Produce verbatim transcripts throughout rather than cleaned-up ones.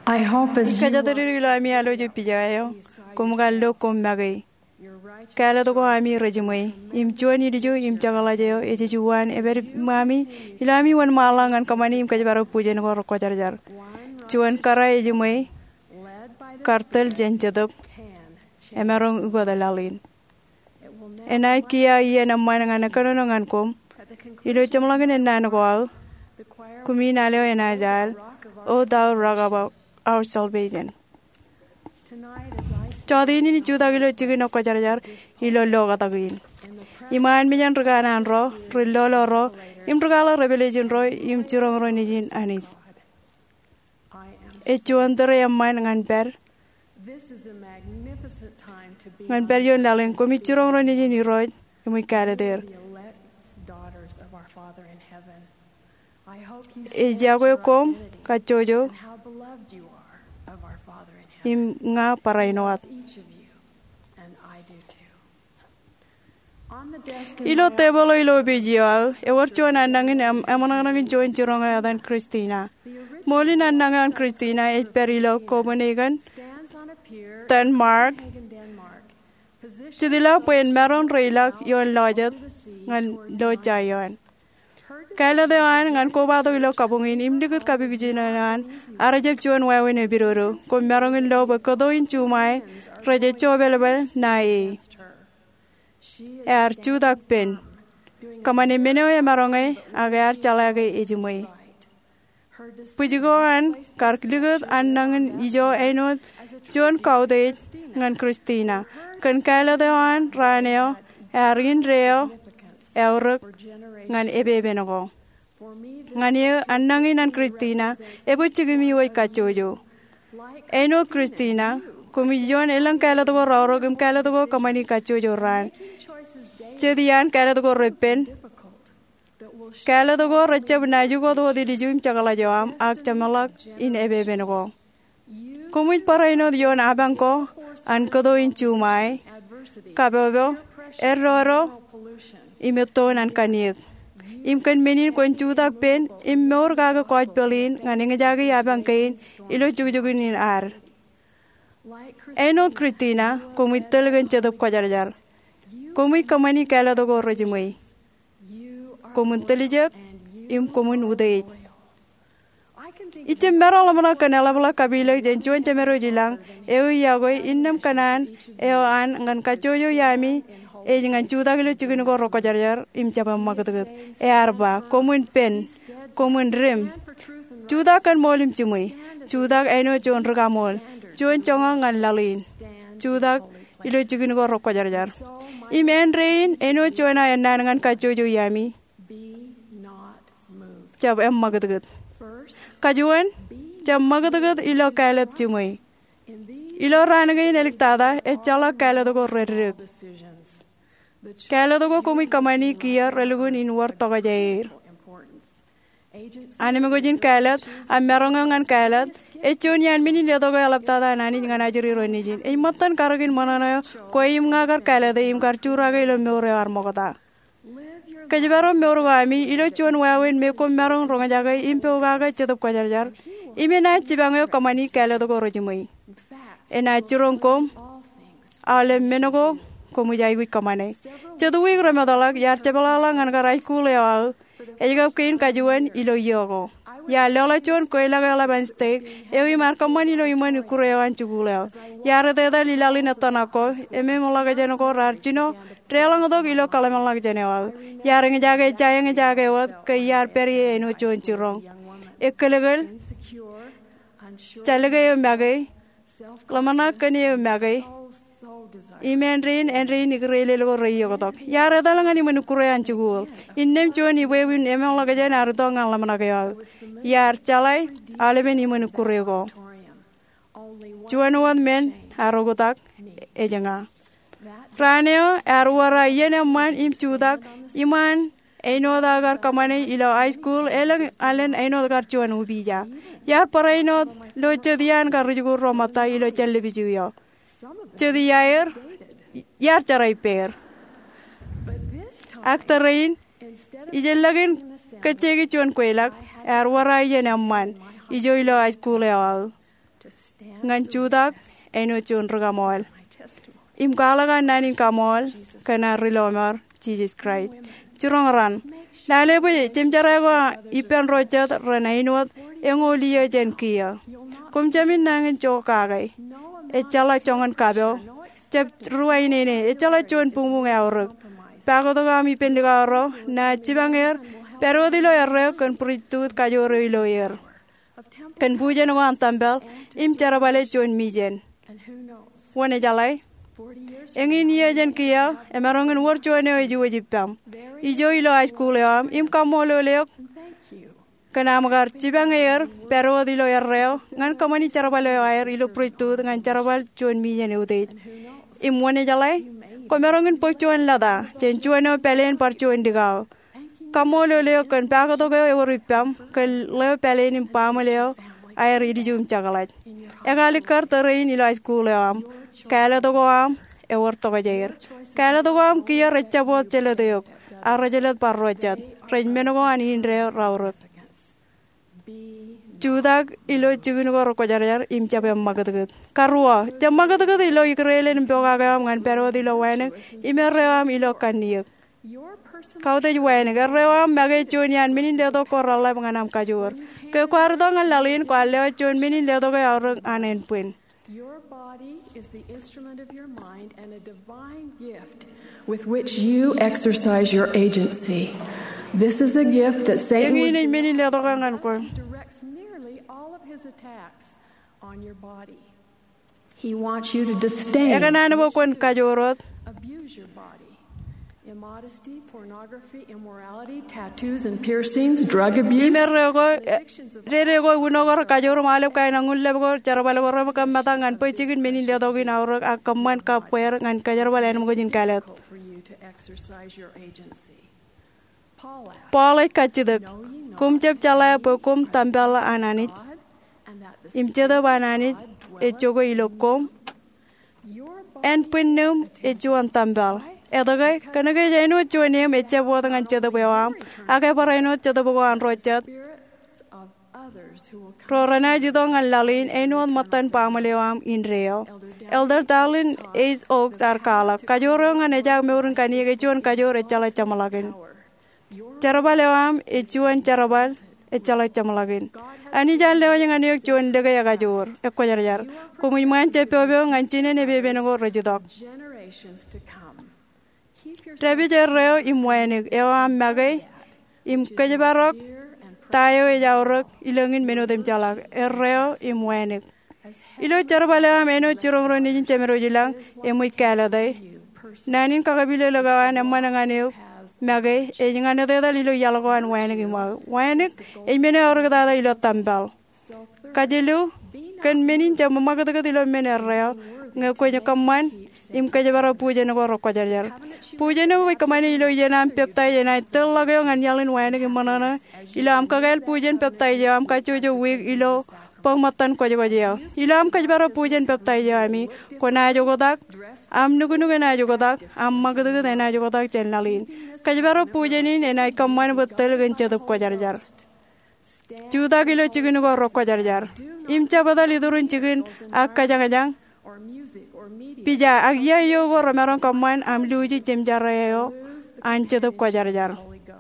I hope as you Kajatari lami alo je pijayo, kum gallo kum magai. Kala to ko ami rejimai. Im chuani dijo im chagala jayo eje juan eber mami ilami wan malangan kamani im kajbaro pujen ko roko jar jar. Chuan kara eje mai kartel jenjadok emarong ugo dalalin. Enai kia iya namman ngana kanono ngan kom. Ilo chamlangan enan ko kumi naleo enajal. O thou rock of our salvation. Chodi ni juda gilo chigino ko jar jar ilo loga tagin. Iman mijan raganan ro, rilolo ro, im regala revelation ro, im churong ro nijin anis. E chuan tere amman ngan per. Ngan per yon laleng komi churong ro nijin ro, imi kare der. E jago kom kachojo im nga parainoat. Ilo tebolo ilo bijio, e warcho nandangin amanangin join chironga dan Christina. Molin nandangan Christina e perilo Copenhagen, Denmark. Chidila puen meron reilak yon lojat ngan do chayon. Kala dewan ngan ko ba to ilo kabungin imdikut kabigjinan arajep chuan wawen e biroro ko merongin lo ba ko doin chumai raje chobelbel nai er chudak pen kamane meno e marongai agar chalage ejumai pujigoan karkligut annangin ijo enot chuan kaude ngan Christina kan kala dewan raneo erin reo euruk ngan ebebe nogo ngan ye annangin an Christina ebo chigimi wai kachojo eno Christina kumijon elang kala to roro gum kala to kamani kachojo ran chedian kala to repen kala to rachab naju go to dilijum chagala jam ak chamalak in ebebe nogo kumit paraino dion abanko an kodo in chumai kabebo erroro imeton an kaniek im kan menin kon chudak pen im mor gaga koj pelin nganing jagi abang kain ilo jugjugin ar eno Christina komit telgen chedop kojar jar komit kamani kala do gorojimai komun telijak im komun udai item meral mana kanala bala kabila den chuan chamero jilang eu yagoi innam kanan eu an ngan kachoyo yami e jangan juda gelo chigun ko roko jar jar im chapa magagat e arba komun pen komun rem juda kan molim chumui juda eno chon raga mol chon chonga ngan lalin juda ilo chigun ko roko jar jar im en rein eno chona enan ngan kachojo yami chap em magagat kajuan chap magagat ilo kalat chumui ilo ranagain eliktada e chala kalat ko rerek Kala to ko kumi kamani kia relugun in war toga jair. Ane megojin kalat, am merongan kalat. E chunian mini dia toga alap tada nani dengan ajuri roni jin. E matan karagin mana na ko im ngagar kalat im kar churaga ilo meore ar mogota. Kajibaro meore gami ilo chun wawen me ko merong ronga jaga im pe ugaga chetop kajar jar. Ime na chibango kamani kala to ko rojimai. E na churong kom ale menogo komu jai wi kamane chedui ramadalak yar cebala ngan garai kuleo ejga kain kajuan ilo yogo ya lola chon koila gala banste ewi mar kamani lo imani kurewan chuguleo yar de da lilali natanako eme molaga jeno ko rarchino trelang do ilo kalamalak jenewa yar nge jage jayeng jage wat ke yar peri eno chon churong ekelegal chalege mbage lamana kani mbage Imen rain and rain igrele lo reyo gotok. Yara dalangan ni menukure anchugul. Innem choni wewin emang lagajan arutong ang lamana kayo. Yar chalai aleben ni menukure go. Chuan wan men arogotak ejanga. Raneo arwara yene man im chudak iman eno dagar kamane ilo high school elang alen eno dagar chuan ubija. Yar paraino lo chedian karujugur romata ilo challe bijuyo. Jadi air, yar carai per. Aktorin, ije lagin kecegi cuan kuelak, arwara ije naman, ijo ilo high school awal. ngan judak eno chun rugamol. Im kalaga nanin kamol kana rilomar Jesus Christ. Churong ran. Lale bo chimjara go ipen rochat ranainot engoliyo jen kiya. Kum jamin nangin chokagai. Echala chongan kabyo. Chep ruwaine ne echala chon pungmung auruk. Pagotoga mi pendigaro na chibanger pero dilo erre kan pritut kayoro iloyer. Kan pujen go antambel im charabale chon mijen. Wone jalai. Engin iya jen kia emarongin war chone oji wajipam. Ijo ilo high school am im kamolo leok. Kana magar chibanger pero dilo erre ngan kamani charabale air ilo pritut ngan charabal chon mijen udeit. Im wone jalai. Komerongin pokchuan lada, chen chuano pelen par chuan digao. Kamolo leo kan pagato go euripam, kan leo pelen in pamaleo, ay ridijum chagalat. Egali kartarin ilo school am, kala to go am, ewer to gajer. Kala to go am kia rechabot cheladeyok, arajelat parrochat, rejmeno go anin re raurot. Judak ilo chugin go rokojar im chabe magadagat. Karua, chamagadagat ilo ikrelen pogagam ngan pero dilo wene imerream ilo kaniyak. Kaude wene garream mage chunian minin dedo korala nganam kajur. Ke kwardo ngan lalin kwale chun minin dedo ga arung anen pun. Your body is the instrument of your mind and a divine gift with which you exercise your agency. This is a gift that Satan was directs nearly all of his attacks on your body. He wants you to disdain, abuse your body. Immodesty, pornography, immorality, tattoos and piercings, drug abuse. To exercise your agency. Paul kachidak kum chep chala po kum tambala ananit imcheda bananit echogo ilokom en pinnum echuan tambal edagai kanagai jaino chuane mecha bodangan cheda bewam aga paraino cheda bogan rochat Rorana jidong lalin enuan matan pamalewam in reo Elder Darlin is oaks arkala kajorong aneja meurun kani echuan kajore chala chamalagin Charabal lewam echuan charabal echala chamalagin. Ani jan lewa yang ani echuan lega ya gajur ekko jarjar. Kumu man chepeo ngancine ne bebe no rejidok. Trebi jerreo imwanik ewa magai im kajabarok tayo e jaurok ilangin meno dem chalak erreo imwanik. Ilo charabal lewam eno chiromro ni chemero jilang emui kala dai. Nanin kakabile lagawan emanangane Magay, e yung ano tayo lilo yalagoan wayanig ima. Wayanig, e mene orga tayo ilo tambal. Kajilu, kan menin jam mamagadagat ilo mene reo, nga kwenye kaman, im kajabara puja na koro kajarjar. Puja na kwenye kaman ilo yanam peptay yanay, talaga yung anyalin wayanig imanana, ilo am kagail pujan peptay yo, am kachujo wig ilo, pangmatan ko jago jao. Ilo am kajbara pujan peptay yo ami, ko na jago dak, am nugu nugu na jago dak, am magadagat na jago dak chenalin. Kajbara pujanin na kaman betul gencet ko jarjar. Juta kilo chicken ko rok ko jarjar. Imcha badal idurun chicken ak kajang kajang. Pija agya yo ko romaron kaman am luji chemjarayo ancet ko jarjar.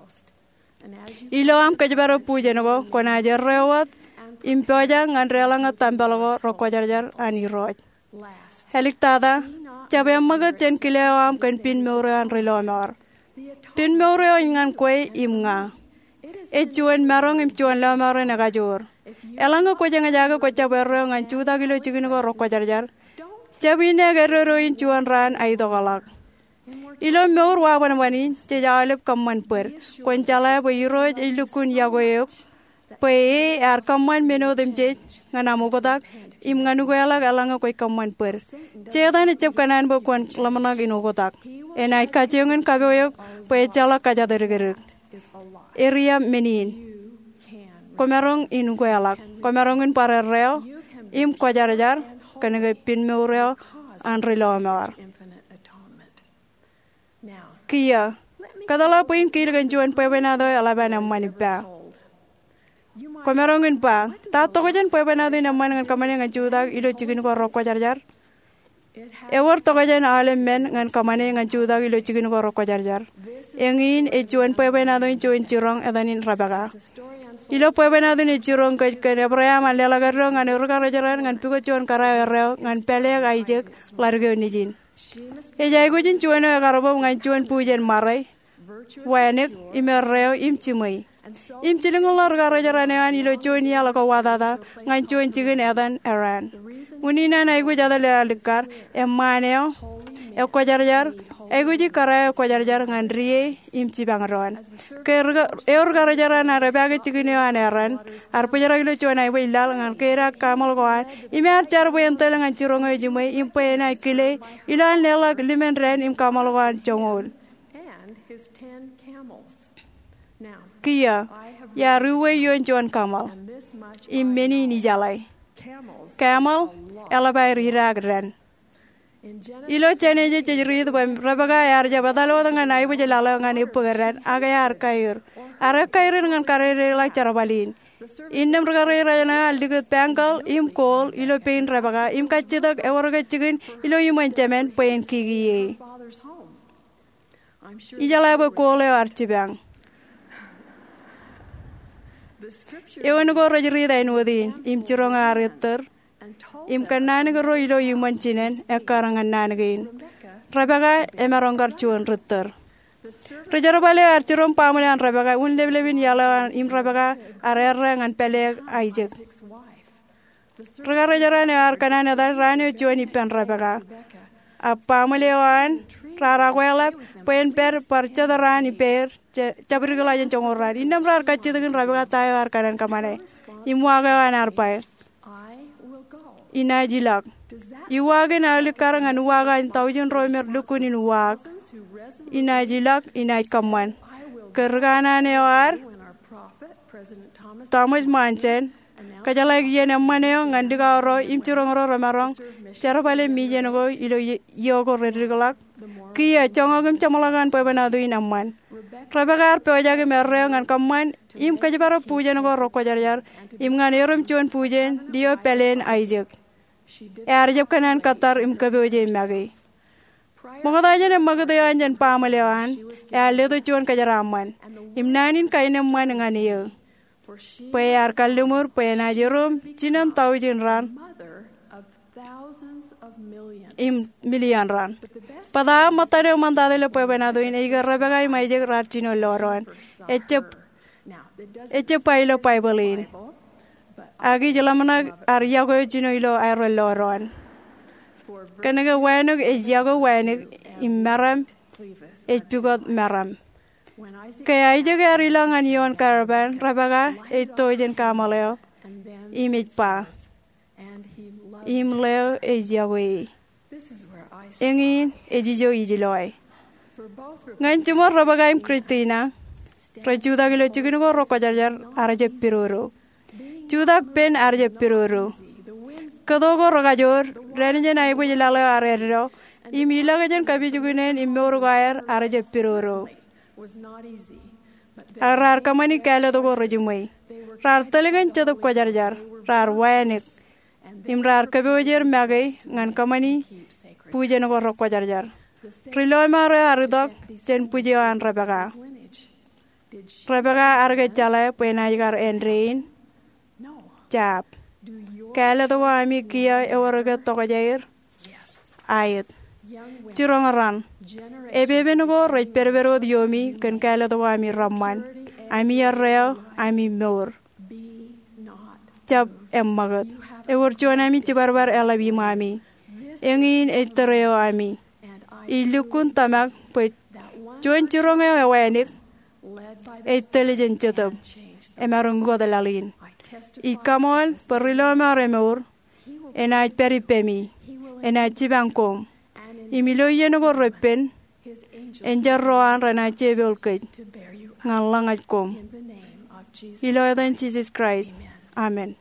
Ilo am kajbara pujan ko ko na jarrewat. Impoja ngan relang tambalago rokojarjar ani roj. Helik tada, cabe magat chen kilewam kan pin meurean rilomor. Pin meureo ngan kwe imnga. Echuan marong imchuan lamor nagajur. Elanga ko janga jaga ko cabe reo ngan chuta kilo chikin ko rokojarjar. Cabe ne gerero inchuan ran aidogalak. Ilo meur wawan wani cejalep kaman per. Kon chala bo iroj ilukun yagoyok. Pei ar kaman meno dem je nganamu kotak im nganu ko ala alanga ko kaman per cheda ne chep kanan bo kon lamana gino kotak enai ka jengen ka boyok pei chala ka jader area menin komerong inu ko ala komerongin pare reo im ko jar jar kanege pin meureo an relo mar kia kadala puin kil ganjuan pe benado ala bana manipa Komerongin pa. Ta to kajan pwe bana din naman ngan kamane ngan juda ilo chikin ko roko jarjar. Ewar to kajan alem men ngan kamane ngan juda ilo chikin ko roko jarjar. Engin e juan pwe bana din juan chirong edanin rabaga. Ilo pwe bana din e chirong ke ke Abraham alela garro ngan urga rajaran ngan piko juan kara reo ngan pele Isaac largo nijin. E jai gujin juan e garobo ngan juan pujen marai. Wanek imerreo imchimai. Imchilingol larga rajaran ean ilo juan yala ko wadada ngan juan chikin edan Iran. Unina na igu jada le alikar emaneo e ko jarjar egu ji kara ko jarjar ngan rie imchi bangron. Ke e urga rajaran arabaga chikin ean Iran. Ar pujara ilo juan ai ilal ngan kera kamal goan imer char boyen tel ngan chirongo jumai impe na kile ilan lela limen ren im kamal goan chongol. Kia ya ruwe yon juan kamal imeni ni jalai kamal elabai riragren ilo chene je chiri to rabaga yar jabadalo dengan ai buje lalo ngan ipugaren aga yar kair ara kair ngan karere la charabalin indem regare rayana aldigut pankal im kol ilo pein rabaga im kachidak ewarga chigin ilo yuman chemen pein kigiye ijala ba kole archibang Ewan ko rajri da inwadin im chirong aritter im kanan ko ilo yuman chinen e karangan nanagin rabaga emaronggar chuan ritter Rajar bale archirom pamalan rabaga un leblebin yala im rabaga arerra ngan pele Isaac raga rajarane ar kanan da rane chuan ipan rabaga apamalewan rara kwelap pen per parchadaran iper cabrigala jan chongoran indam rar kachidagin rabaga tayo ar kanan kamane imwaga anar pae ina jilak iwaga na likarangan waga in taujin roimer lukunin wag ina jilak ina kaman kergana newar Thomas Manchen kajalai yen ammaneo ngandiga ro imchurong ro romarong charapale mijenego ilo yogo redrigalak kia chongogim chamalagan pebana duin amman rabagar pojage merreo ngan kamman im kajabaro pujenego ro kojarjar im ngan yorum chuan pujen dio pelen Isaac erjep kanan katar im kabeje magi Mogadanya magadaya jan pamalewan aledo chuan kajaraman im nanin kainem man nganiyo Payar kalumur payana jerum cinan taujin ran im million ran pada matare mandade le payana do in iga rabagai maije ratino loron echep echep pailo paibolin agi jelamana arya go jino ilo airo loron kanaga wano ejiago wano immaram echugot maram Kaya juga rilangan yon karaban rabaga ito jen kamaleo image pa imleo ejiawe engin ejijo ijiloy ngan cuma rabaga im Kristina rajuda gilo chikin ko roko jarjar arje piroro juda pen arje piroro kadogo rogajor renjen ai bujilalo arero imila gajan kabi juginen immoro gaer arje piroro Arar kamani kala to go rojumai. Rar telegan chadap ko jarjar. Rar wayanik. Imrar kabeojer magai ngan kamani puja no go rok ko jarjar. Riloy mare arudok ten puja an rabaga. Rabaga arga chala pena yigar enrein. Chap. Kala to ami kia ewarga to ko jair. Ayat. Chirongaran. Ebebe nugo rej perbero diomi kan kala to ami ramman ami arreo ami mor chap emmagat ewor chona ami chibarbar elabi mami engin etreo ami ilukun tamak pet chon chironge ewenik intelligent chetab emarungo dalalin ikamol perilo maremor enaj peripemi enaj chibangkom imilo yenugo repen enjarroan rana chebel kay ngalang kom ilo in Jesus Christ amen